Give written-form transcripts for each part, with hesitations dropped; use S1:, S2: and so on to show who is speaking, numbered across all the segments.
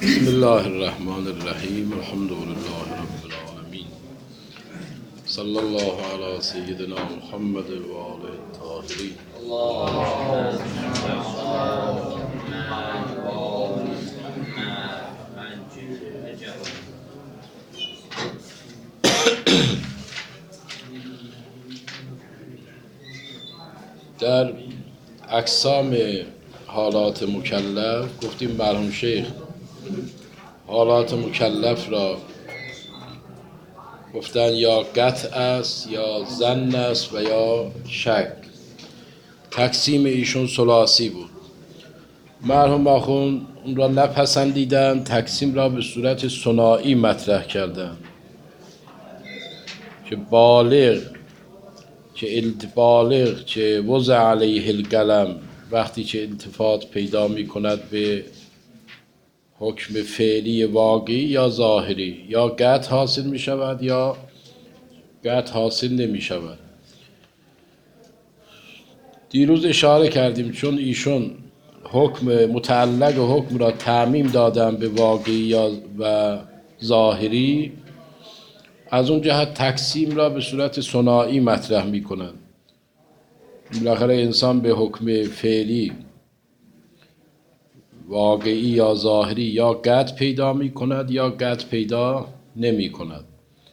S1: بسم الله الرحمن الرحیم الحمد لله رب العالمین صلی الله علی سیدنا محمد و آله الطاهرین. در اقسام حالات مکلف گفتیم مرحوم شیخ حالات مکلف را گفتن یا قطع است یا ظن است و یا شک. تقسیم ایشون ثلاثی بود. مرحوم آخوند اون را نپسندیدن، تقسیم را به صورت ثنایی مطرح کردن که بالغ که وضع علیه القلم وقتی که التفات پیدا می کند به حکم فعلی واقعی یا ظاهری، یا قطع حاصل می شود یا قطع حاصل نمی شود. دیروز اشاره کردیم چون ایشون حکم متعلق حکم را تعمیم دادن به واقعی و ظاهری، از اون جهت تقسیم را به صورت ثنایی مطرح می کنند. بالاخره انسان به حکم فعلی واقعی یا ظاهری یا قطع پیدا می کند یا قطع پیدا نمی کند.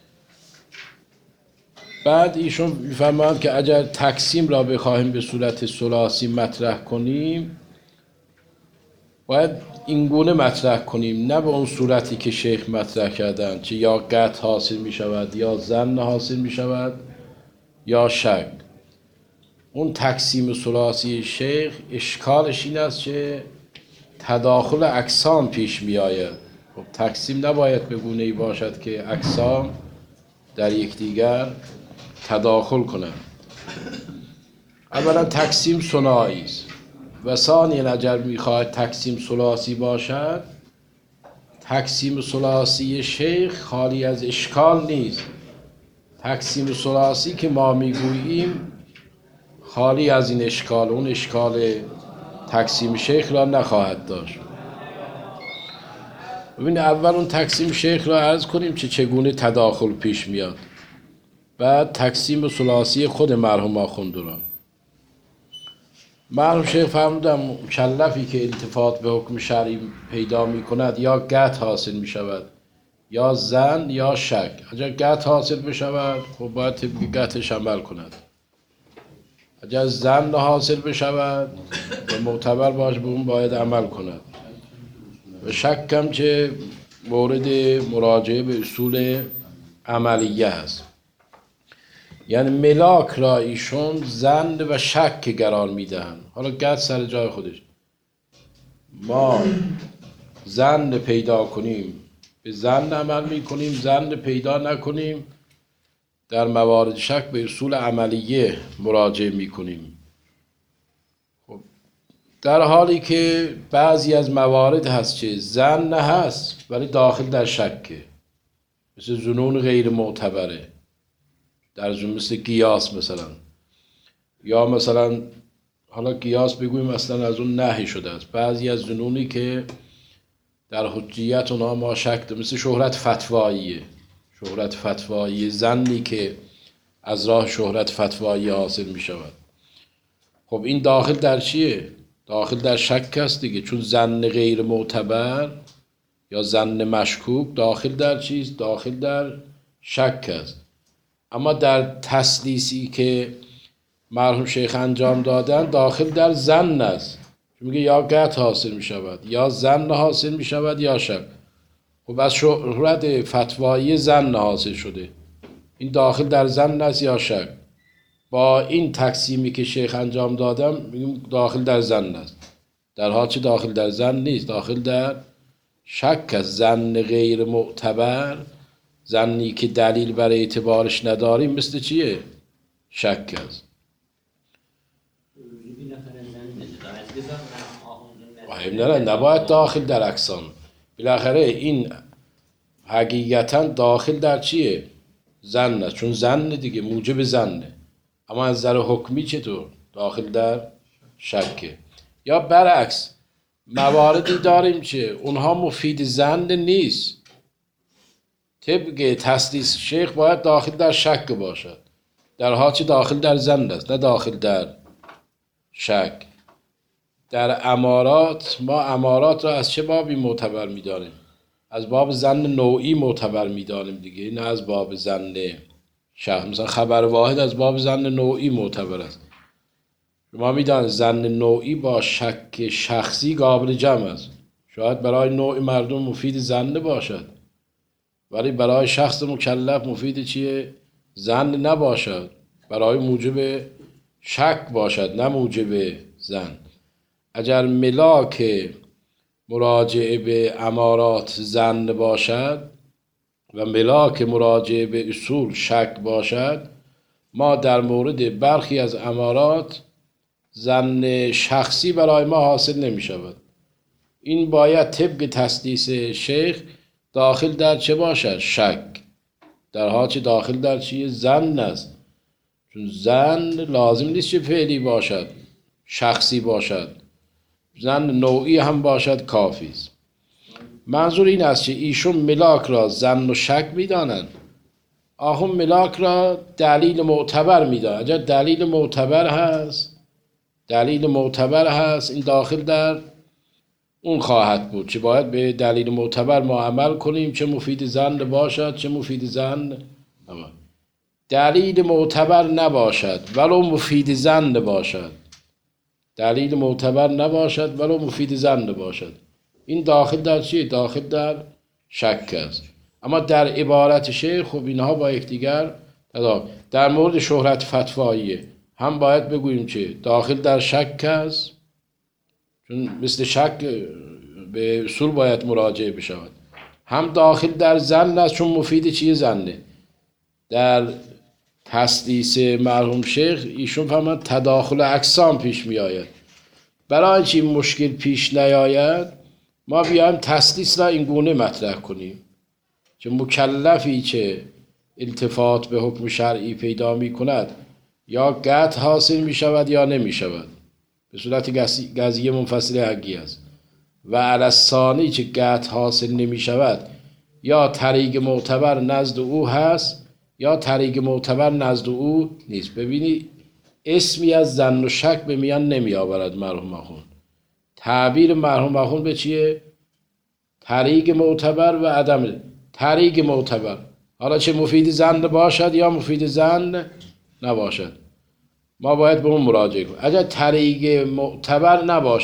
S1: بعد ایشون می‌فرمایند که اگر تقسیم را بخواهیم به صورت ثلاثی مطرح کنیم باید اینگونه مطرح کنیم، نه به اون صورتی که شیخ مطرح کردن که یا قطع حاصل می شود یا ظن حاصل می شود یا شک. اون تقسیم ثلاثی شیخ اشکالش این است که تداخل اقسام پیش می آید. خب تقسیم نباید به گونه‌ای باشد که اقسام در یکدیگر تداخل کنند. اولا تقسیم ثنایی است و ثانیاً اگر می‌خواهد تقسیم ثلاثی باشد، تقسیم ثلاثی شیخ خالی از اشکال نیست. تقسیم ثلاثی که ما میگوییم خالی از این اشکال، اون اشکال تقسیم شیخ را نخواهد داشت. ببین اول اون تقسیم شیخ را عرض کنیم که چگونه تداخل پیش میاد، بعد تقسیم ثلاثی خود مرحوم آخوند را. مرحوم شیخ فرمودن مکلفی که التفات به حکم شرعی پیدا می کند یا قطع حاصل می شود یا ظن یا شک. اگر قطع حاصل بشود خب باید طبق قطعش عمل کند، اگر ظن حاصل بشود و معتبر باشه به اون باید عمل کند. و شک هم که مورد مراجعه به اصول عملیه هست، یعنی ملاک را ایشون ظن و شک قرار میدهند. حالا قطع سر جای خودش، ما ظن پیدا کنیم به ظن عمل میکنیم، ظن پیدا نکنیم در موارد شک به اصول عملیه مراجعه میکنیم. خب در حالی که بعضی از موارد هست که ظن هست ولی داخل در شکه، مثل ظنون غیر معتبره، در مثل قیاس مثلا، یا مثلا حالا قیاس بگویم اصلا از اون نهی شده است. بعضی از ظنونی که در حجیت اونها ما شک داریم، مثل شهرت فتوایی، ظنی که از راه شهرت فتوایی حاصل می شود. خب این داخل در چیه؟ داخل در شک است دیگه، چون ظن غیر معتبر یا ظن مشکوک داخل در چیست؟ داخل در شک است. اما در تسلیسی که مرحوم شیخ انجام دادن داخل در ظن است، میگه یا قطع حاصل می شود یا ظن حاصل می شود یا شک. خب از شهرت فتوایی ظن حاصل شده، این داخل در ظن است یا شک. با این تقسیمی که شیخ انجام دادم میگیم داخل در ظن است، در حال چه داخل در ظن نیست، داخل در شک است. ظن غیر معتبر، ظنی که دلیل برای اعتبارش نداریم، مثل چیه؟ شک است. نباید داخل در اقسام. بالاخره این حقیقتا داخل در چیه؟ ظن است، چون ظن دیگه موجب ظنه. اما از نظر حکمی چطور؟ داخل در شکه. یا برعکس، مواردی داریم که اونها مفید زن نیست. طبق تسلیس شیخ باید داخل در شک باشد، در حالی که داخل در زن است، نه داخل در شک. در امارات، ما امارات را از چه بابی معتبر می‌دانیم؟ از باب زن نوعی معتبر می‌دانیم دیگه، نه از باب زن شخص. مثلا خبر واحد از باب زن نوعی معتبر است. شما می‌دانید زن نوعی با شک شخصی قابل جمع است. شاید برای نوع مردم مفید زن باشد، ولی برای شخص مکلف مفید چیه؟ زن نباشد، برای موجب شک باشد، نه موجب زن. اگر ملاک مراجعه به امارات زن باشد و ملاک مراجعه به اصول شک باشد، ما در مورد برخی از امارات زن شخصی برای ما حاصل نمی شود. این باید طبق تسلیس شیخ داخل در چه باشد؟ شک. در حالی که داخل در چیه؟ زن است. چون زن لازم نیست که فعلی باشد، شخصی باشد، زن نوعی هم باشد کافی است. منظور این است که ایشون ملاک را زن و شک می‌دانند. آخون ملاک را دلیل معتبر می‌دانند. اگر دلیل معتبر هست این داخل در اون خواهد بود که باید به دلیل معتبر ما عمل کنیم، چه مفید زن باشد چه مفید زن نباشد. دلیل معتبر نباشد ولو مفید زن باشد، دلیل معتبر نباشد ولو مفید زن باشد، این داخل در چیه؟ داخل در شک است. اما در عبارت شیخ خب اینها با یکدیگر در مورد شهرت فتواییه هم باید بگوییم که داخل در شک است، چون مثل شک به اصول باید مراجعه بشود، هم داخل در زن است چون مفید چیه؟ زنه. در تسلیس مرحوم شیخ ایشون فهمند تداخل اجسام پیش می آید. برای اینکه این مشکل پیش نیاید ما بیایم تسلیس را این گونه مطرح کنیم که مکلفی که التفات به حکم شرعی پیدا می کند یا قطع حاصل می شود یا نمی شود، به صورت قضیه منفصل حقی است. و علی الثانی که قطع حاصل نمی شود یا طریق معتبر نزد او هست یا طریق معتبر نزد او نیست. ببینی اسمی از زن و شک به میان نمی آورد مرحوم آخوند. تعبیر مرحوم آخوند به چیه؟ طریق معتبر و عدم طریق معتبر. حالا چه مفید زن باشد یا مفید زن نباشد ما باید به اون مراجعه کنیم. اگر طریق معتبر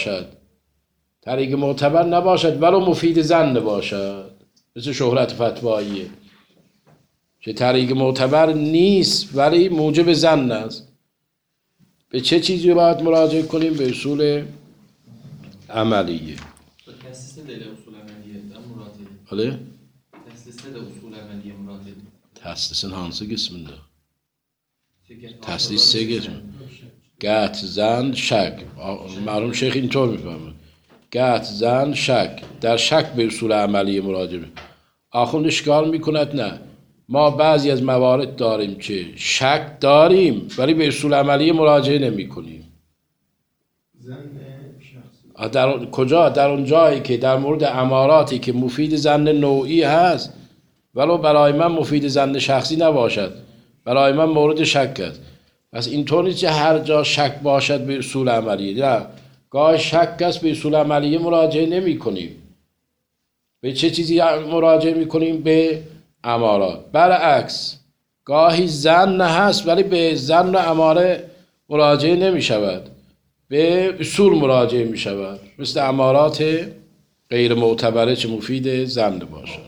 S1: نباشد ولو مفید زن باشد، مثل شهرت فتواییه که طریق معتبر نیست ولی موجب زن است، به چه چیزی باید مراجعه کنیم؟ به اصول عملیه.
S2: تأسیس دل اصول عملیه muradı.
S1: Öyle?
S2: Tesliste de usul ameliye murad edilir.
S1: Teslisin hansı kısmında? Teslis سه قسم. قطع زن شک. مرحوم شیخ اینطور میفهمه. قطع زن شک. در شک به اصول عملیه مراجعه. آخوند اشکال میکند نه. ما بعضی از موارد داریم که شک داریم ولی به اصول عملیه مراجعه نمی کنیم. در کجا؟ در اون جایی که در مورد اماراتی که مفید زن نوعی هست ولو برای من مفید زن شخصی نباشد، برای من مورد شک است. پس اینطور نیست که هر جا شک باشد به اصول عملیه. نه، گاه شک است به اصول عملیه مراجعه نمی کنیم. به چه چیزی مراجعه می کنیم؟ به امارات. برعکس گاهی زن هست ولی به زن و اماره مراجعه نمی شود، به اصول مراجعه می شود، مثل امارات غیر معتبره چه مفید زن باشد.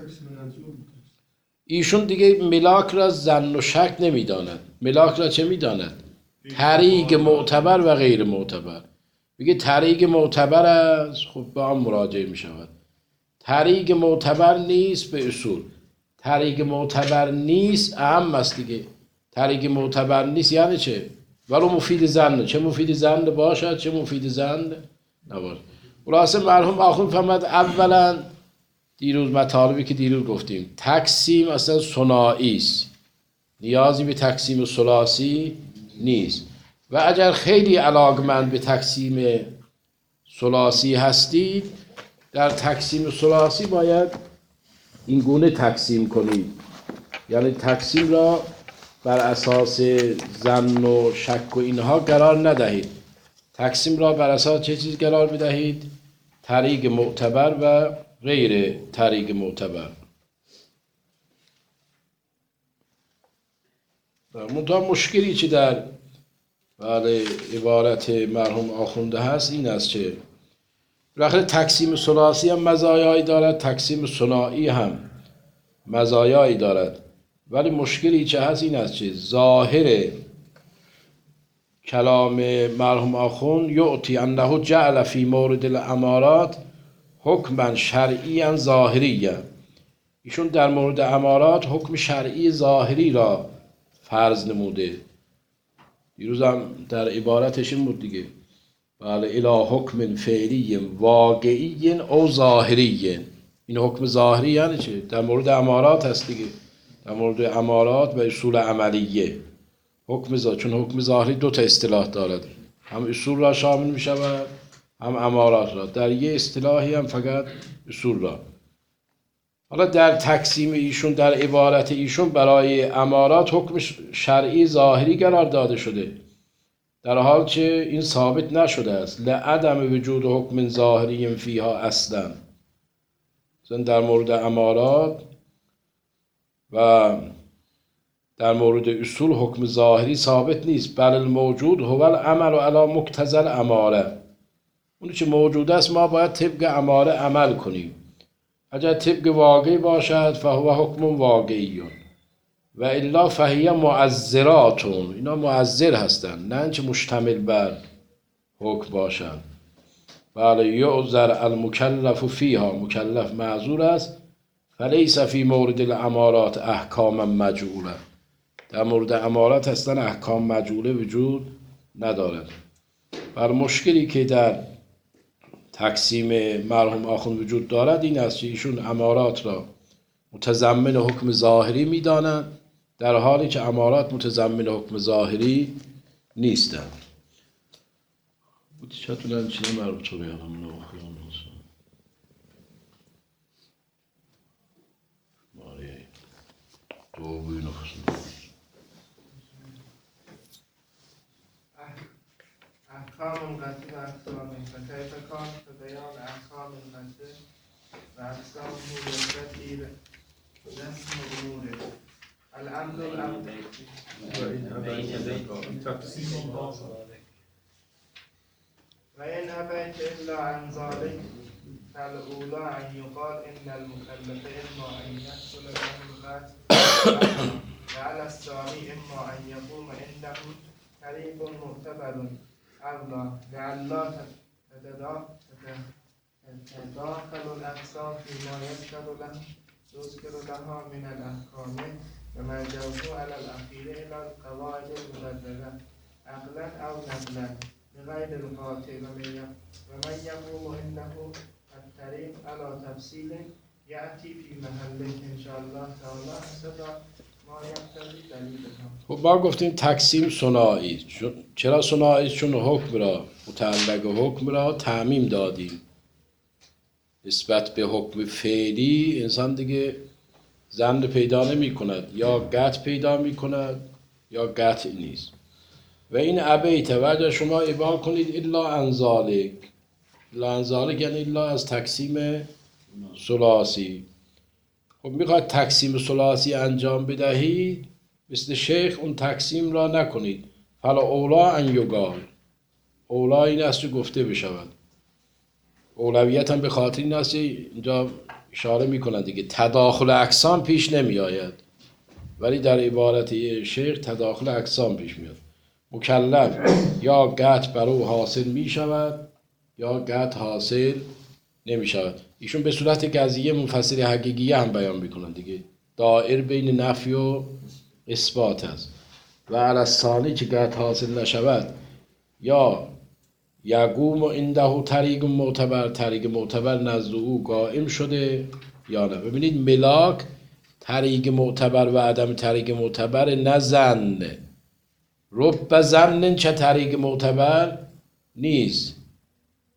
S1: ایشون دیگه ملاک را زن و شک نمی داند. ملاک را چه می داند؟ طریق معتبر و غیر معتبر. میگه طریق معتبر است، خب با هم مراجعه می شود. طریق معتبر نیست، به اصول. طریق معتبر نیست اهم است دیگه. طریق معتبر نیست یعنی چه؟ ولو مفید زن، چه مفید زن باشد چه مفید زن نباشد. خلاصه مرحوم آخوند فهمد اولا دیروز مطالبی که دیروز گفتیم تقسیم اصلا ثنایی است، نیازی به تقسیم ثلاثی نیست و اگر خیلی علاقمند به تقسیم ثلاثی هستید، در تقسیم ثلاثی باید این گونه تقسیم کنید، یعنی تقسیم را بر اساس ظن و شک و اینها قرار ندهید. تقسیم را بر اساس چه چیز قرار بدهید؟ طریق معتبر و غیر طریق معتبر. منتها مشکلی که در عبارت مرحوم آخونده هست این است که بالاخره تقسیم ثلاثی هم مزایایی دارد، تقسیم ثنایی هم مزایایی دارد، ولی مشکلی که هست این است که ظاهر کلام مرحوم آخوند یعطی انه جعل فی مورد الامارات حکما شرعیا ظاهریا، ایشون در مورد امارات حکم شرعی ظاهری را فرض نموده. دیروز هم در عبارتش این بود دیگه، بله الی حکم فعلی واقعی او ظاهری. این حکم ظاهری یعنی چه؟ در مورد امارات هست دیگه، در مورد امارات و اصول عملیه حکم ظاهری، چون حکم ظاهری دو تا اصطلاح دارد، هم اصول را شامل می شود هم امارات را، در یه اصطلاحی هم فقط اصول را. حالا در تقسیم ایشون، در عبارت ایشون برای امارات حکم شرعی ظاهری قرار داده شده، در حال که این ثابت نشده است. لعدم وجود حکم ظاهری فیها اصلا، در مورد امارات و در مورد اصول حکم ظاهری ثابت نیست. بل الموجود هو العمل علی مقتضی الاماره، اونی که موجود است ما باید طبق اماره عمل کنیم. اگر طبق واقعی باشد فهو حکم واقعی و الا فهی معذراتون، اینا معذر هستند، نه اینکه مشتمل بر حکم باشند. بله یعذر المکلف فیها، مکلف معذور است. فلیس فی مورد الامارات احکام مجعوله، در مورد امارات اصلا احکام مجعوله وجود ندارد. بر مشکلی که در تقسیم مرحوم آخوند وجود دارد این است که ایشون امارات را متضمن حکم ظاهری میدانند، در حالی که امارات متضمن حکم ظاهری نیستند. چطور چیزی مربوط به همون آخوند دو بین
S3: أحكام القتل وأقسامه، فكيف كان بيان أحكام القتل وأقسامه والتي رسم أموره. الأمر الأول وإن أبيت إلا عن ذلك فالأولى أن يقال إن المكلف إما أن يحصل له القتل وعلى الثاني إما أن يقوم عنده طريق معتبر أولى لئلا تتداخل الأقسام فيما يذكر لها من الأحكام وما جاءوا على الأخير إلى القواعد المبدلة عقلا أو نقلا بغير القاطع ومن يقوم عنده الطريق على تفصيل يأتي في محله إن شاء الله تعالى حسب ما يقتضي دليلها.
S1: خب ما گفتیم تقسیم ثنایی. چرا ثنایی؟ چون حکم را، متعلق حکم را تعمیم دادیم. نسبت به حکم فعلی انسان دیگه ظن پیدا نمی کند، یا قطع پیدا می کند یا قطع نیست. و این ابیت و اگر شما اباحه کنید الا عن ذالک، الا عن ذالک یعنی الا از تقسیم ثلاثی. خب میخواید تقسیم ثلاثی انجام بدهید، مثل شیخ اون تقسیم را نکنید. فلا اولا ان یقال، اولا این است که گفته بشود. اولویت هم به خاطر این است اینجا اشاره میکنند دیگه تداخل اقسام پیش نمی آید، ولی در عبارت شیخ تداخل اقسام پیش میاد. مکلف یا قطع بر او حاصل می شود یا قطع حاصل نمی شود. ایشون به صورت قضیه منفصل حقیقیه هم بیان میکنند دیگه، دائر بین نفی و اثبات است. و علی الثانی که قطع حاصل نشود یا یقوم عنده طریق معتبر، طریق معتبر نزد او قائم شده یا نه. ببینید ملاک طریق معتبر و عدم طریق معتبر نه ظن. رب ظن چه طریق معتبر نیست.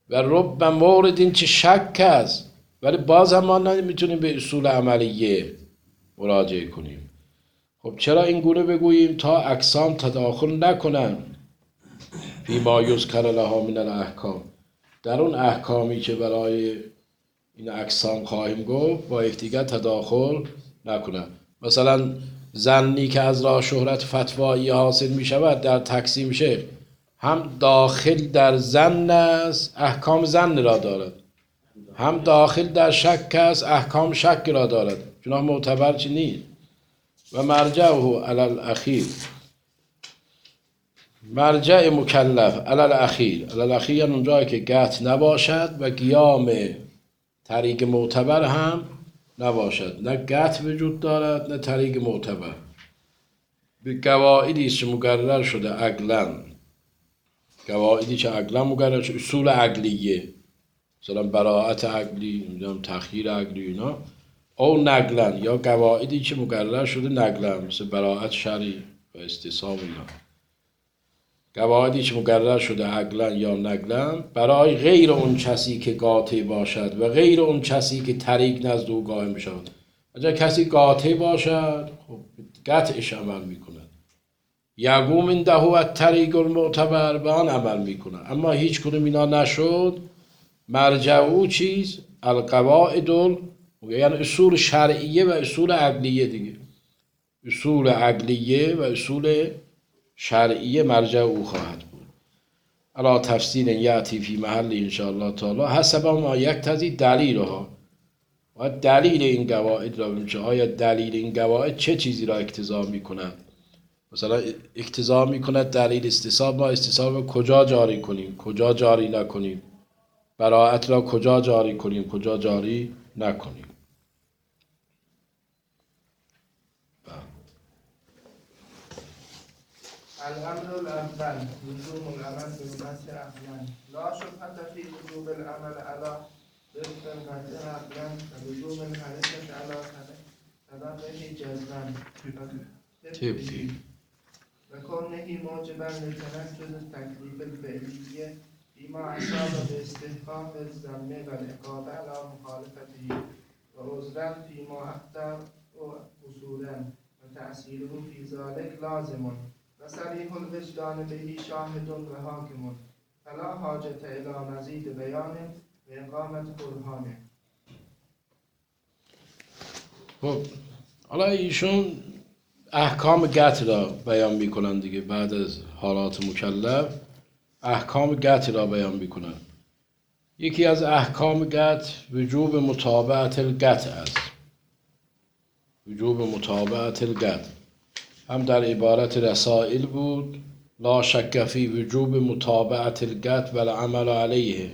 S1: و رب مورد این چه شک است، ولی باز هم ما نمیتونیم به اصول عملیه مراجعه کنیم. خب چرا این گونه بگوییم؟ تا اقسام تداخل نکنن فیما یذکر لها من الاحکام، در اون احکامی که برای این اقسام خواهیم گفت با یکدیگر تداخل نکنن. مثلا زنی که از راه شهرت فتوایی حاصل می شود در تقسیم شه، هم داخل در زن است احکام زن را دارد، هم داخل در شک است احکام شک را دارد، چنان معتبر چی نیست. و مرجعه علی الاخیر، مرجع مکلف علی الاخیر، علی الاخیر یعنی اونجایی که قطع نباشد و قیام طریق معتبر هم نباشد، نه قطع وجود دارد نه طریق معتبر. به قواعدی است که مقرر شده عقلاً، قواعدی که عقلاً مقرر شده، اصول عقلیه، مثلا براءت عقلی، نمیدونم تخییر عقلی اینا، او نقلاً، یا قواعدی که مقرر شده نقلاً، مثل براءت شرعی و استصحاب اینا، قواعدی که مقرر شده عقلاً یا نقلاً برای غیر اون کسی که قاطع باشد و غیر اون کسی که طریق نزد او قائم بشود. اگر کسی قاطع باشد خب قطعش عمل میکند، یقوم عنده الطریق المعتبر، به آن عمل میکنه. اما هیچ کدوم اینا نشد، مرجع او چیز؟ القواعد، یعنی اصول شرعیه و اصول عقلیه دیگه، اصول عقلیه و اصول شرعیه مرجع او خواهد بود. علا تفسیر یأتی فی محل انشاءالله تعالی حسب ما یقتضی دلیلها، و دلیل این قواعد را ببینیم، آیا دلیل این قواعد چه چیزی را اقتضا میکنند. مثلا اقتضا میکند دلیل استصحاب، ما استصحاب را کجا جاری کنیم، کجا جاری نکنیم، براءت را کجا جاری کنیم، کجا جاری نکنیم.
S3: الأمر الأول لزوم العمل بالنص عقلا، لا شبهة في وجوب العمل على ضد النص عقلا، ولزوم الحركة على طلبه جزما
S1: طبقی.
S3: وكونه موجبا لتنفذ التكليف الفعلي فيما أصاب باستحقاق الذم والعقاب على مخالفته، وعذرا فيما أخطأ أصولا، وتأثيره في ذلك لازم، وصريح الوجدان به شاهد وحاكم، فلا حاجة إلى مزيد بيان وإقامة برهانه.
S1: خب حالا ایشون احکام قطع را بیان میکنن دیگه، بعد از حالات مکلف احکام قطع را بیان میکنن. یکی از احکام قطع وجوب متابعت القطع است، وجوب متابعت القطع هم در عبارت رسائل بود، لا شک فی وجوب متابعت القطع و العمل علیه،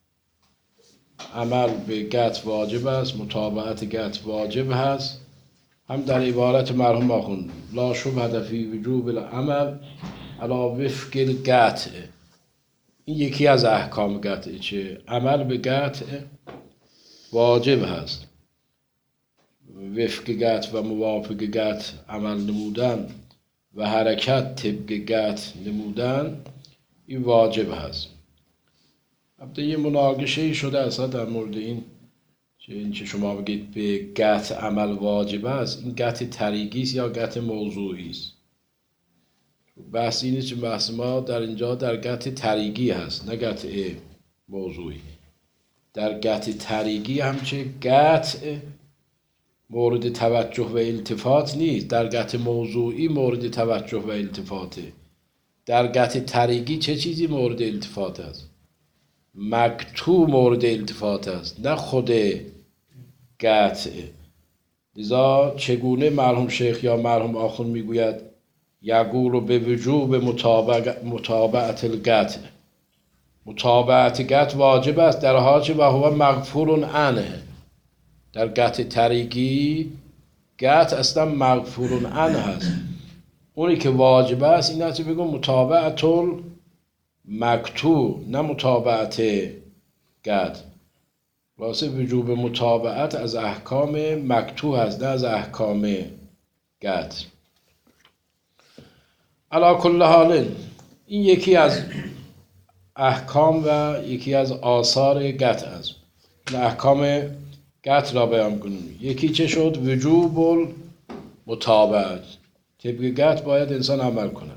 S1: عمل به قطع واجب است، متابعت قطع واجب هست. هم در عبارت مرحوم آخوند لا شبهة فی وجوب العمل علی وفق القطع، این یکی از احکام قطعه، چه عمل به قطع واجب هست، وفق قطع و موافق قطع عمل نمودن و حرکت طبق قطع نمودن این واجب هست. البته یه مناقشه شده اصلا در مورد این که شما بگید به قطع عمل واجب است، این قطع طریقی است یا قطع موضوعی است. بحث اینه که بحث ما در اینجا در قطع طریقی هست نه قطع موضوعی. در قطع طریقی همچه قطع مورد توجه و التفات نیست، در قطع موضوعی مورد توجه و التفاته. در قطع طریقی چه چیزی مورد التفات است؟ مقطوع مورد التفات است نه خود قطع. لذا چگونه مرحوم شیخ یا مرحوم آخوند میگوید یقول به وجوب متابعت القطع، متابعت قطع واجب است در حال که و هو مغفور عنه. در قطع طریقی قطع اصلا مغفور عنه هست، اونی که واجب است این است بگم متابعت مقطوع نه متابعت قطع. واسه وجوب متابعت از احکام مقطوع هست نه از احکام قطع. علی کل حال این یکی از احکام و یکی از آثار گت است. این احکام گت را بیان کنیم. یکی چه شد؟ وجوب مطابقت. طبق گت باید انسان عمل کنه.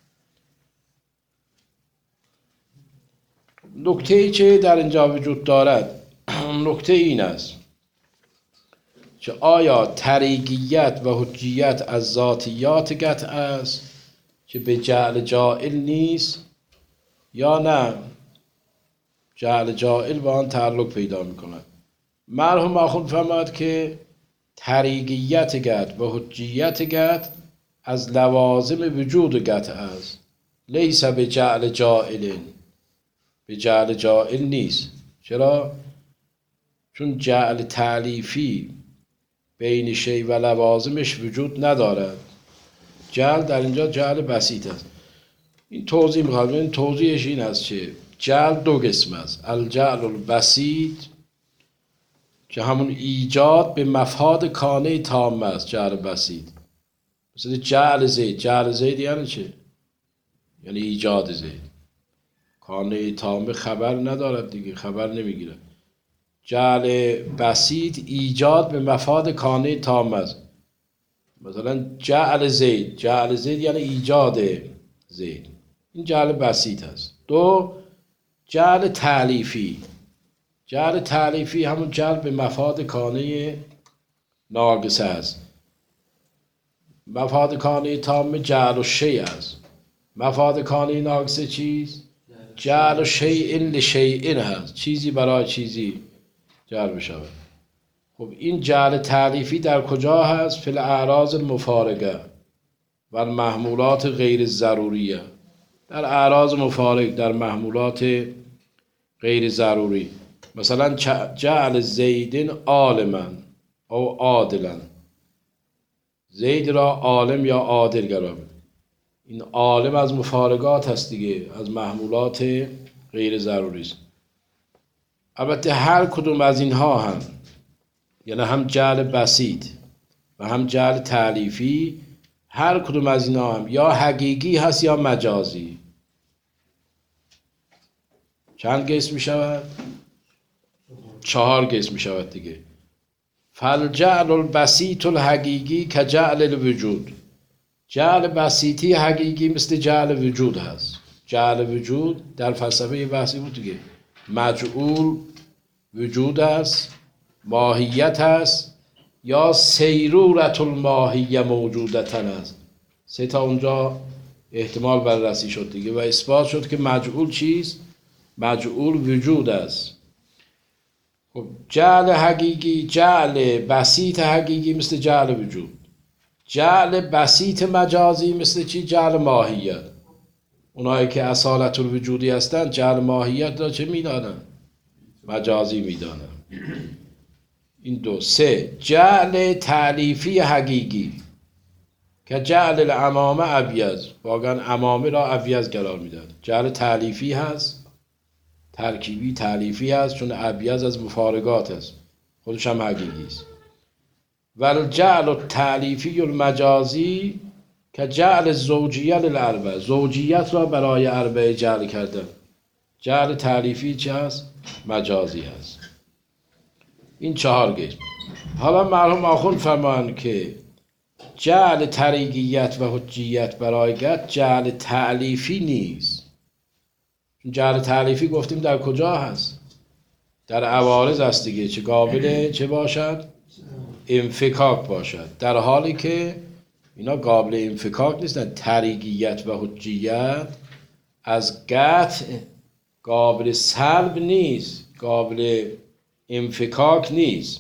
S1: نکته ای که در اینجا وجود دارد نکته این است که آیا طریقیت و حجیت از ذاتیات گت است که به جعل جائل نیست یا نه جعل جائل با آن تعلق پیدا میکند. مرحوم آخوند فرمود که طریقیت گت و حجیت گت از لوازم وجود گت است، لیس به جعل جائل، به جعل جائل نیست. چرا؟ چون جعل تعلیفی بین شی و لوازمش وجود ندارد. جعل در اینجا جعل بسیط است. این توضیح میخواد. این توضیحش این است که جعل دو قسم است. الجعل البسیط که همون ایجاد به مفاد کانه تام است. جعل بسیط مثل جعل زید. جعل زید یعنی چه؟ یعنی ایجاد زید. کانه تام خبر ندارد دیگه، خبر نمیگیره. جعل بسیط ایجاد به مفاد کانه تام است. مثلا جعل زید، جعل زید یعنی ایجاد زید. این جعل بسیط است. دو، جعل تعلیفی. جعل تعلیفی همون جعل به مفاد کانه ناقصه است. مفاد کانه تام جعل و شیء است. مفاد کانه ناقصه چیز؟ جعل و شیء لشیء هست. چیزی برای چیزی جعل بشود. خب این جعل تعلیفی در کجا هست؟ فی الاعراض المفارقه و المحمولات غیر ضروریه. در اعراض مفارق، در محمولات غیر ضروری. مثلا جعل زیدن عالما او عادلا. زید را عالم یا عادل قرار بده. این عالم از مفارقات هست دیگه، از محمولات غیر ضروری است. البته هر کدوم از اینها هم، یعنی هم جعل بسیط و هم جعل تعلیفی، هر کدوم از اینها هم یا حقیقی هست یا مجازی. چند قسم می شود؟ 4 قسم می شود دیگه. فالجعل البسیط الحقیقی که جعل الوجود. جعل بسیطی حقیقی مثل جعل وجود هست. جعل وجود در فلسفه یه بحثی بود دیگه. مجعول وجود است، ماهیت است، یا سیرورت الماهیه موجودتن است. 3 تا اونجا احتمال بررسی شد دیگه و اثبات شد که مجعول چیست؟ مجعول وجود است. خب جعل حقیقی، جعل بسیط حقیقی مثل جعل وجود. جعل بسیط مجازی مثل چی؟ جعل ماهیت. اونایی که اصالت الوجودی هستن جعل ماهیت را چه میدانن؟ مجازی میدانن. این 2. 3 جعل تعلیفی حقیقی که جعل الامامه ابیض. واقعا امامه را ابیض قرار میدن. جعل تعلیفی هست، ترکیبی تعلیفی هست، چون ابیض از مفارقات است، خودش هم حقیقی است. والجعل التعلیفی المجازی که جعل زوجیه للاربعه. زوجیت را برای اربعه جعل کردن. جعل تعلیفی چه هست؟ مجازی هست. این 4 قسم. حالا مرحوم آخوند فرمان که جعل طریقیت و حجیت برای گت جعل تعلیفی نیست. جعل تعلیفی گفتیم در کجا هست؟ در عوارض است دیگه، چه قابل چه باشد؟ انفکاک باشد. در حالی که اینا قابل انفکاک نیستن. طریقیت و حجیت از قطع قابل سلب نیست، قابل انفکاک نیست.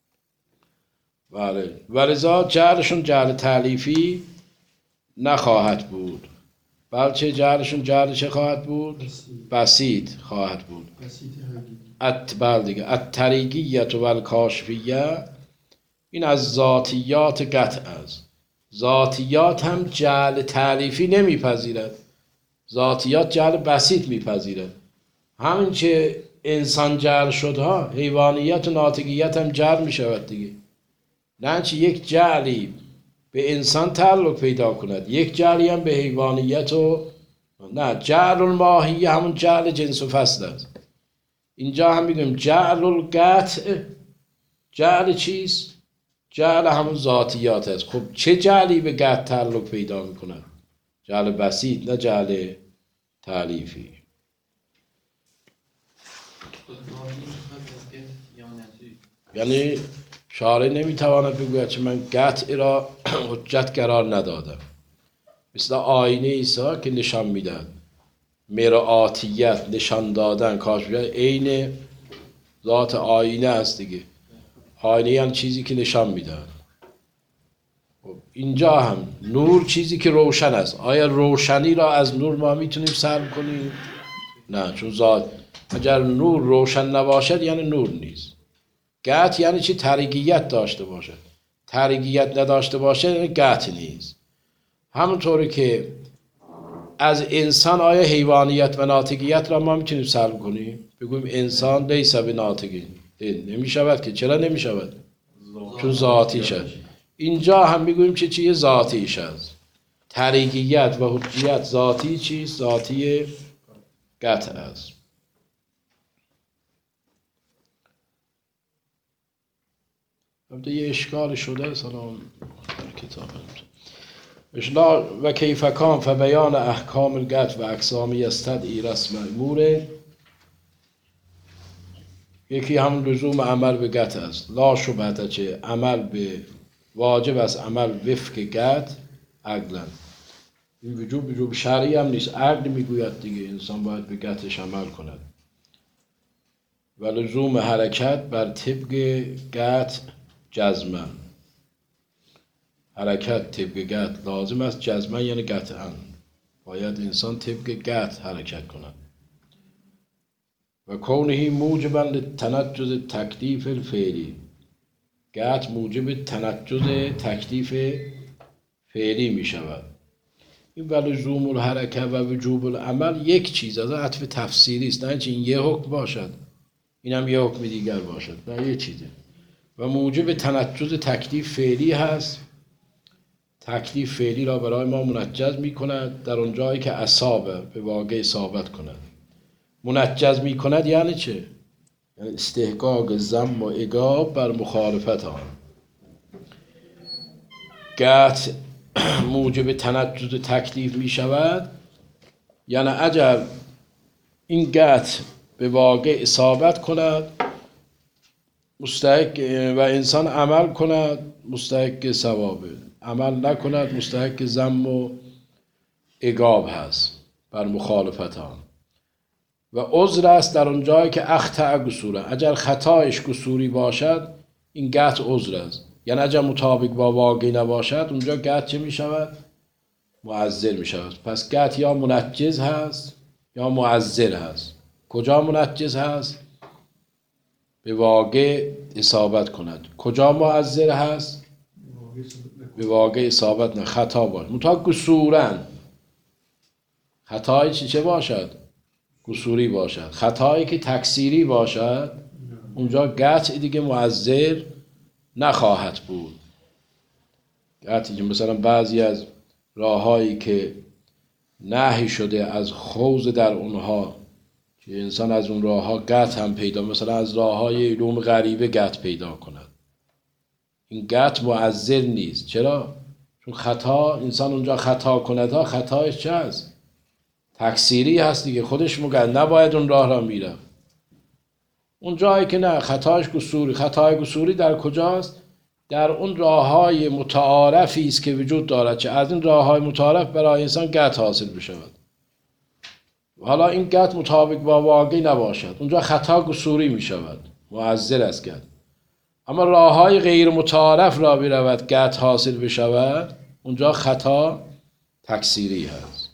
S1: بله. ولذا جعلشون جعل تعلیفی نخواهد بود، بلکه جعلشون جعل چه خواهد بود؟ بسیط خواهد بود. بله دیگه. الطریقیت و الکاشفیه این از ذاتیات قطع است. ذاتیات هم جعل تعلیفی نمیپذیرد. ذاتیات جعل بسیط میپذیرد. همین که انسان جعل شد ها، حیوانیت و ناطقیت هم جعل میشود دیگه. نه چه یک جعلی به انسان تعلق پیدا کند، یک جعلی هم به حیوانیت و نه، جعل الماهیه همون جعل جنس و فصل است. اینجا هم میگیم جعل القطع. جعل چیست؟ جعل همون ذاتیات است. خب چه جعلی به قطع تعلق پیدا میکنه؟ جعل بسیط، نه جعل تعلیفی. یعنی شارع نمیتواند بگوید که من قطع را حجت قرار ندادم، مثل آینه ایسا که نشان میدن، مرآتیت نشان دادن، کاش عین ذات آینه است دیگه. آینه یعنی چیزی که نشان میدن. اینجا هم نور چیزی که روشن است. آیا روشنی را از نور ما میتونیم سلب کنیم؟ نه، چون ذات، اگر نور روشن نباشد یعنی نور نیست. قطع یعنی چی؟ تاریکیت داشته باشد. تاریکیت نداشته باشد یعنی قطع نیست. همونطوری که از انسان آیا حیوانیت و ناطقیت را ما میتونیم سلب کنیم؟ بگویم انسان لیس بناطقین. نمیشود که. چرا نمیشود؟ چون ذاتی شد. اینجا هم میگوییم که چیه؟ ذاتیش است. تاریکیت و حجیت ذاتی چیست؟ ذاتی قطع است. البته یه اشکال شده سلام کتاب اشلا و کیف کان فبیان احکام القطع و اقسامی یستدعی رسم امور. یکی هم لزوم عمل به قطع است. لا شبهه چه عمل به واجب است، عمل وفق قطع عقلا. این وجوب شرعی هم نیست، عقل میگوید دیگه انسان باید به قطعش عمل کند. و لزوم حرکت بر طبق قطع جزمن. حرکت طبق قطع لازم است، جزمن یعنی قطعا. باید انسان طبق قطع حرکت کند. و کونه موجبا لتنجز تکلیف الفعلی. قطع موجب تنجز تکلیف فعلی می شود. این و لزوم الحرکت و وجوب العمل یک چیز از عطف تفسیری است، نه اینکه این یه حکم باشد این هم یه حکم دیگر باشد، نه یه چیزه. و موجب تنجز تکلیف فعلی هست. تکلیف فعلی را برای ما منجز می کند در اون جایی که اصابه به واقع اصابت کند. منجز می کند یعنی چه؟ یعنی استحقاق ذم و عقاب بر مخالفت آن. قطع موجب تنجز تکلیف می شود یعنی اگر این قطع به واقع اصابت کند مستحق و انسان عمل کند مستحق ثوابه، عمل نکند مستحق ذم و عقاب هست بر مخالفت آن. و عذر است در اون جایی که اخطأ قصوره. اگر خطایش قصوری باشد این قطع عذر است. یعنی اگر مطابق با واقع نباشد اونجا قطع چه می شود؟ معذر می شود. پس قطع یا منجز هست یا معذر هست. کجا منجز هست؟ به واقع اصابت کند. کجا معذر هست؟ به واقع اصابت نه، خطا باشد. مطابق قصورن. خطایی چه باشد؟ قصوری باشد. خطایی که تکثیری باشد اونجا قطع دیگه معذر نخواهد بود. قطعی که مثلا بعضی از راههایی که نهی شده از خوض در اونها که انسان از اون راهها قطع هم پیدا، مثلا از راههای علوم غریبه قطع پیدا کند، این قطع معذر نیست. چرا؟ چون خطا انسان اونجا خطا کند ها، خطایش چه هست؟ تکثیری هست دیگه، خودش مگه نباید اون راه را میره. اون جایی که نه، خطایش قصوری. خطای قصوری در کجاست؟ در اون راههای متعارفی است که وجود دارد که از این راههای متعارف برای انسان قطع حاصل بشود. حالا این قطع مطابق با واقع نباشد اونجا خطا قصوری می شود، معذر است قطع. اما راههای غیر متعارف را برود قطع حاصل بشود اونجا خطا تکثیری هست.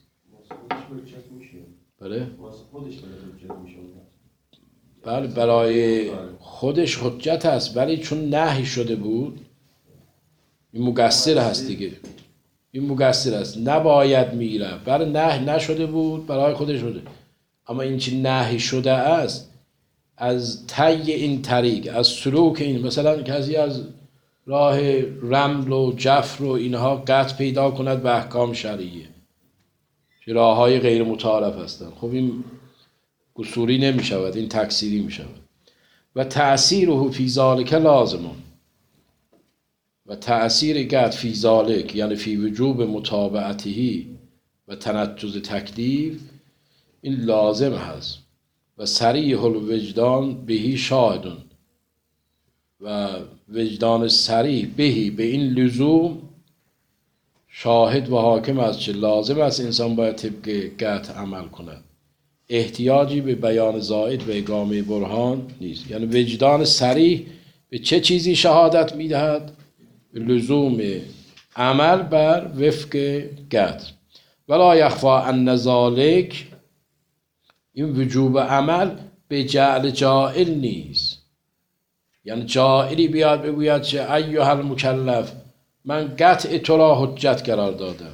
S1: بله برای خودش حجت هست، ولی چون نهی شده بود این مقصر هست دیگه. این مقصر است، نباید میره. برای نهی نشده بود برای خودش شده. اما این چی نهی شده است از طی این طریق، از سلوک این، مثلا کسی از راه رمل و جفر و اینها قطع پیدا کند به احکام شرعیه، که راههای غیر متعارف هستند. خب این قصوری نمی شود، این تکثیری می شود. و تأثیره فی ذالک لازم، و تأثیر گد فی ذالک یعنی فی وجوب متابعته و تنجز تکلیف این لازم هست. و صریح الوجدان بهی شاهدون، و وجدان صریح بهی به این لزوم شاهد و حاکم است که لازم است انسان باید طبق گت عمل کند. احتیاجی به بیان زائد و اقامه برهان نیست. یعنی وجدان صریح به چه چیزی شهادت میدهد؟ به لزوم عمل بر وفق گت. ولا یخفا ان ذالک، این وجوب عمل به جعل جائل نیست. یعنی جائلی بیاد بگوید که ایها المکلف من قطع تو را حجت قرار دادم.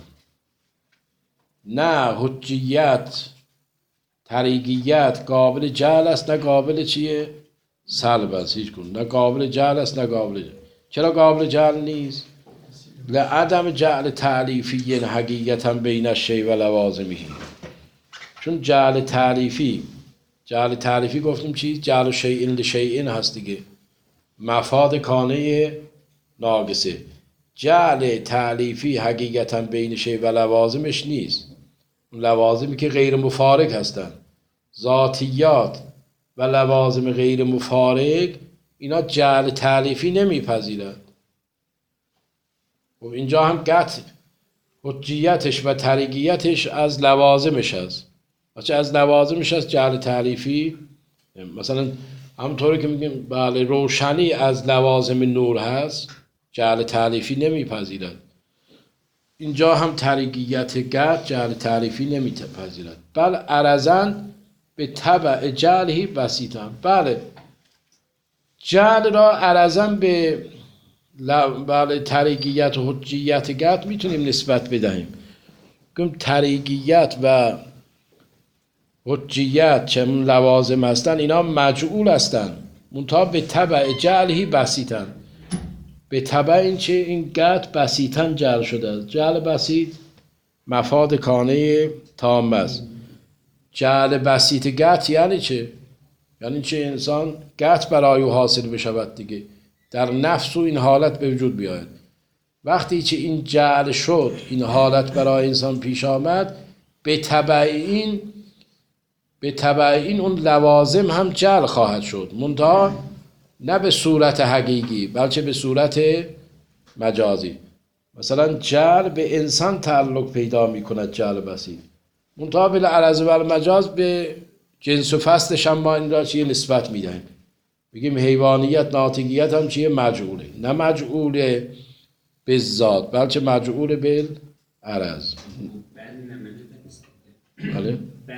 S1: نه حجیت طریقیت قابل جعل است، نه قابل چیه؟ سلب است. هیچ کن نه قابل جعل است نه قابل جعل. چرا قابل جعل نیست؟ لعدم جعل تعلیفی حقیقتا بین الشیء و لوازمه. چون جعل تعلیفی گفتیم چیز؟ جعل شیء لشیء هست دیگه، مفاد کانه ناقصه. جعل تعلیفی حقیقتا بین شیء و لوازمش نیست. لوازمی که غیر مفارق هستند، ذاتیات و لوازم غیر مفارق، اینا جعل تعلیفی نمیپذیرند. و اینجا هم قطع حجیتش و طریقیتش از لوازمش هست. بچه از لوازمش هست جعل تعلیفی. مثلا همونطوری که میگیم بله روشنی از لوازم نور هست، جعل تعلیفی نمیپذیرد. اینجا هم طریقیت گرد جعل تعریفی نمیپذیرد، بل عرضن به تبع جعلهی بسیطن. بله جعل را عرضن به بله طریقیت و حجیت گرد میتونیم نسبت بدهیم. گم طریقیت و حجیت چه لوازم هستن اینا مجعول هستن، منتها به تبع جعلهی بسیطن. به تبع این چه؟ این گت بسیطن جعل شده است. جعل بسیط مفاد کانه تام است. جعل بسیط گت یعنی چه؟ یعنی چه انسان گت برای او حاصل بشود دیگه، در نفس و این حالت به وجود بیاید. وقتی که این جعل شد، این حالت برای انسان پیش آمد، به تبع این اون لوازم هم جعل خواهد شد، منتها نه به صورت حقیقی بلکه به صورت مجازی. مثلا جعل به انسان تعلق پیدا می کند، جعل بسیط، منتها بالعرض و المجاز به جنس و فصلش هم ما این را چیه نسبت می دهیم. بگیم حیوانیت ناطقیت هم چیه؟ مجعوله، نه مجعوله به ذات بلکه مجعول بالعرض. بله؟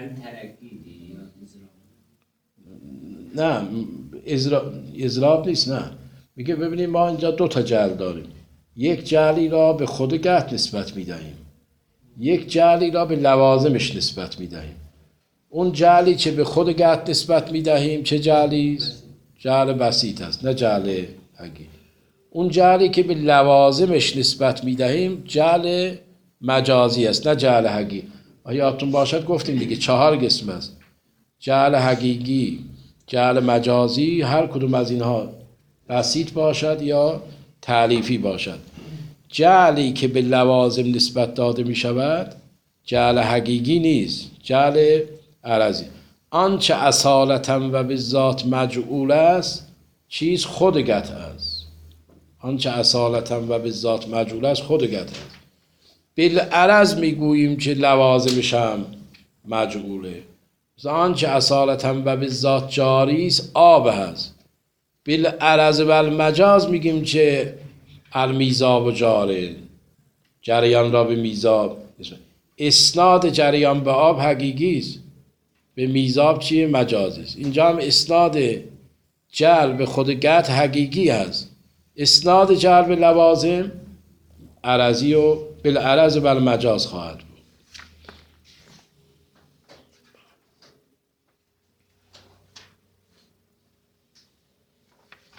S1: نه اضراب نیست. نه میگه ببینیم ما اینجا دو تا جعل داریم، یک جعلی را به خود گت نسبت میدهیم، یک جعلی را به لوازمش نسبت میدهیم. اون جعلی که به خود گت نسبت میدهیم چه جعلی است؟ جعل بسیط است، نه جعل حقیقی. اون جعلی که به لوازمش نسبت میدهیم جعل مجازی است، نه جعل حقیقی. یادتون باشد گفتیم دیگه 4 قسم است: جعل حقیقی، جعل مجازی، هر کدوم از اینها بسیط باشد یا تعلیفی باشد. جعلی که به لوازم نسبت داده می شود جعل حقیقی نیست، جعل عرضی. آنچه اصالتا و به ذات مجعول است چیز خود گت است. آنچه اصالتا و به ذات مجعول است خود گت است. بالعرض میگوییم که لوازمش هم مجعوله. آنچه اصالتا و به ذات جاری است آب هست. بالعرض و المجاز میگیم که المیزاب و جاره، جریان را به میزاب. اسناد جریان به آب حقیقی است، به میزاب چیه؟ مجازی است. اینجا هم اسناد جعل به خود گت حقیقی هست، اسناد جعل به لوازم عرضی و بالعرض و المجاز خواهد بود.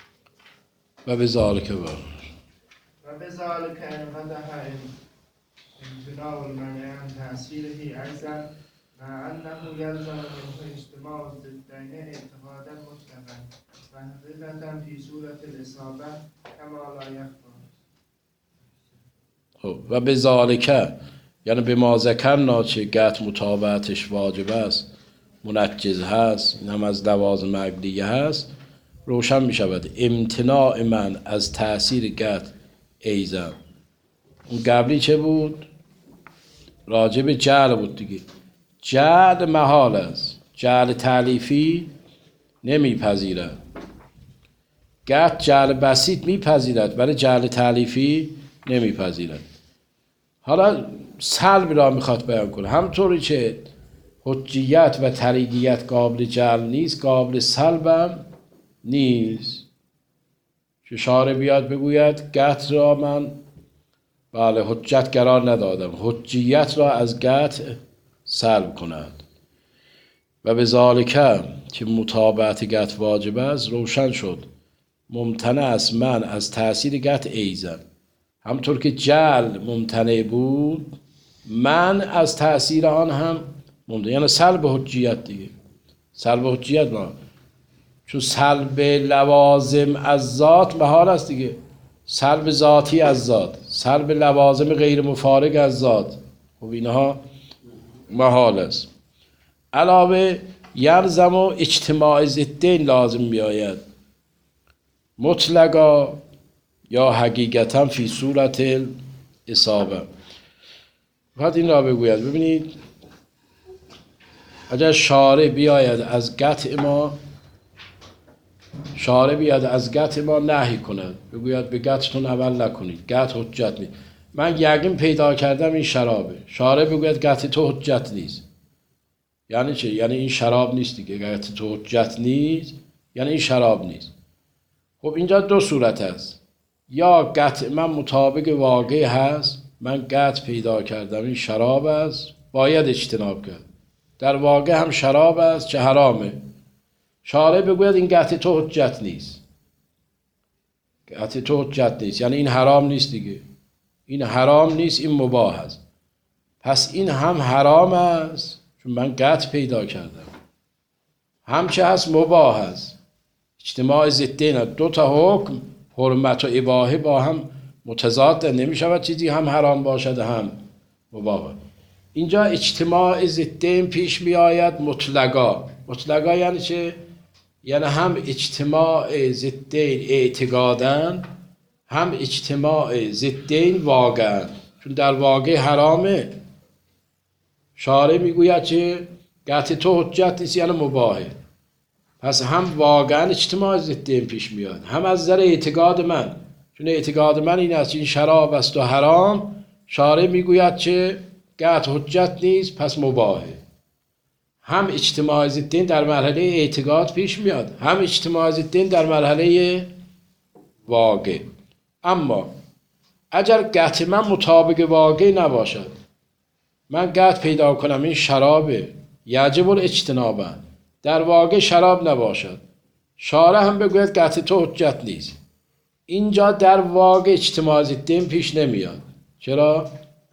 S1: و به ذالک
S3: و به ذالک انقدح امتناع المنع عن تأثیره أيضا مع أنه يلزم منه اجتماع الضدين اعتقادا مطلقا وحقيقة في صورة الإصابة كما لا يخفى.
S1: و به ذالکه یعنی به ما ذکرنا چه گت متابعتش واجب است، منجز هست، این هم از لوازم عقلیه هست، روشن می شود امتناع من از تأثیر گت ایزن. اون قبلی چه بود؟ راجب جعل بود دیگه. جعل محال است، جعل تعلیفی نمیپذیرد. گت جعل بسیط میپذیرد ولی جعل تعلیفی نمیپذیرد. حالا سلب را میخواد بیان کنه، همطوری که حجیت و طریقیت قابل جعل نیست، قابل سلبم نیست. که شارع بیاد بگوید گت را من بله حجت قرار ندادم، حجیت را از گت سلب کند. و به ذالکه که متابعت گت واجب است، روشن شد ممتنع است من از تأثیر گت ایزن. همطور که جعل ممتنع بود، من از تأثیر آن هم ممتنع، یعنی سلب حجیت دیگه. سلب حجیت ما چون سلب لوازم از ذات محال است دیگه، سلب ذاتی از ذات، سلب لوازم غیر مفارق از ذات، خب اینها محال است. علاوه یلزم و اجتماع ضدین لازم بیاید، مطلقا یا حقیقتا فی صورت اصابه. فقط این را بگوید ببینید اگر شارع بیاید از قطع ما، شارع بیاد از گت ما نهی کند، بگوید به گتتون عمل نکنید، گت حجت نیست. من یقین پیدا کردم این شرابه، شارع بگوید گت تو حجت نیست، یعنی چه؟ یعنی این شراب نیست دیگه. گت تو حجت نیست یعنی این شراب نیست. خب اینجا دو صورت هست، یا گت من مطابق واقع هست، من گت پیدا کردم این شراب است، باید اجتناب کرد، در واقع هم شراب است چه حرامه، شارع بگوید این گت تو حجت نیست، گت تو حجت نیست یعنی این حرام نیست دیگه، این حرام نیست، این مباح است. پس این هم حرام است چون من گت پیدا کردم، هم چه هست؟ مباح است. اجتماع ضدین، دو تا حکم حرمت و اباحه با هم متضاد نمی شود، چیزی هم حرام باشد هم مباح. اینجا اجتماع ضدین پیش می آید مطلقا. مطلقا یعنی چه؟ یعنی هم اجتماع ضدین اعتقادن، هم اجتماع ضدین واقعا، چون در واقع حرامه. شارع میگوید چه؟ گت تو حجت نیست یعنی مباحه. پس هم واقعا اجتماع ضدین پیش میاد، هم از نظر اعتقاد من، چون اعتقاد من این است این شراب است و حرام، شارع میگوید چه؟ گت حجت نیست پس مباحه. هم اجتماع ضدین در مرحله اعتقاد پیش میاد، هم اجتماع ضدین در مرحله واقع. اما اگر گت من مطابق واقع نباشد، من گت پیدا کنم این شرابه یجب الاجتناب، در واقع شراب نباشد، شارع هم بگوید گت تو حجت نیست، اینجا در واقع اجتماع ضدین پیش نمیاد. چرا؟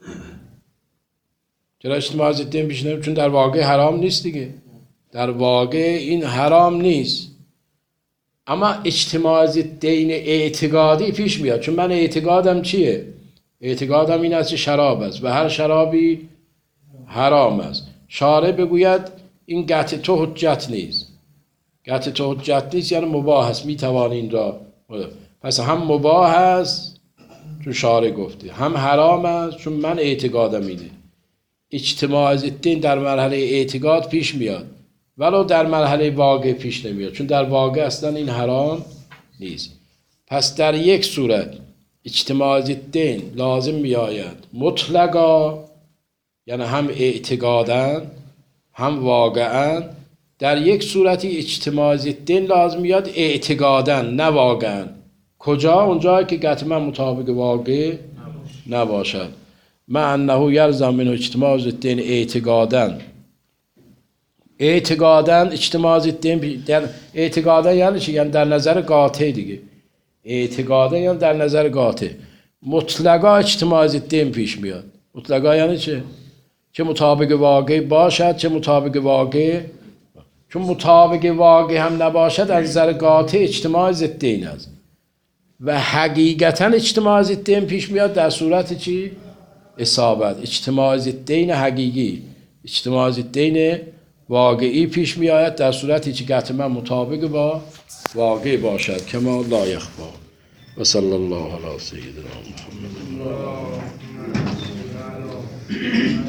S1: چرا اجتماع ضدین پیش نمیاد؟ چون در واقع حرام نیست دیگه، در واقع این حرام نیست. اما اجتماع ضدین اعتقادی پیش میاد، چون من اعتقادم چیه؟ اعتقادم این است شراب است و هر شرابی حرام است. شارع بگوید این گت تو حجت نیست، گت تو حجت نیست یعنی مباح است، میتوانی این را. پس هم مباح است چون شارع گفته، هم حرام است چون من اعتقادم اینه. اجتماع ضدین در مرحله اعتقاد پیش میاد ولو در مرحله واقع پیش نمیاد، چون در واقع اصلا این حرام نیست. پس در یک صورت اجتماع ضدین لازم میآید مطلقا، یعنی هم اعتقاداً هم واقعاً. در یک صورتی اجتماع ضدین لازم میاد اعتقاداً نه واقعاً. کجا؟ اونجایی که گت من مطابق واقع نباشد. مع انه یلزم منه اجتماع ضدین اعتقاداً. اعتقاداً اجتماع ضدین در اعتقاداً یعنی چی؟ یعنی در نظر قاطع دیگه. اعتقاداً یعنی در نظر قاطع. مطلقا اجتماع ضدین پیش میاد. مطلقا یعنی چه مطابق واقع باشد چه مطابق واقع. چون مطابق واقع هم نباشد از نظر قاطع اجتماع ضدین است و حقیقتا اجتماع ضدین پیش میاد در صورت چی؟ اصابت. اجتماع ضدین حقیقی، اجتماع ضدین واقعی پیش میآید در صورتی که قطعا مطابق با واقع باشد کما لا یخفی. و صلی الله علی سیدنا محمد.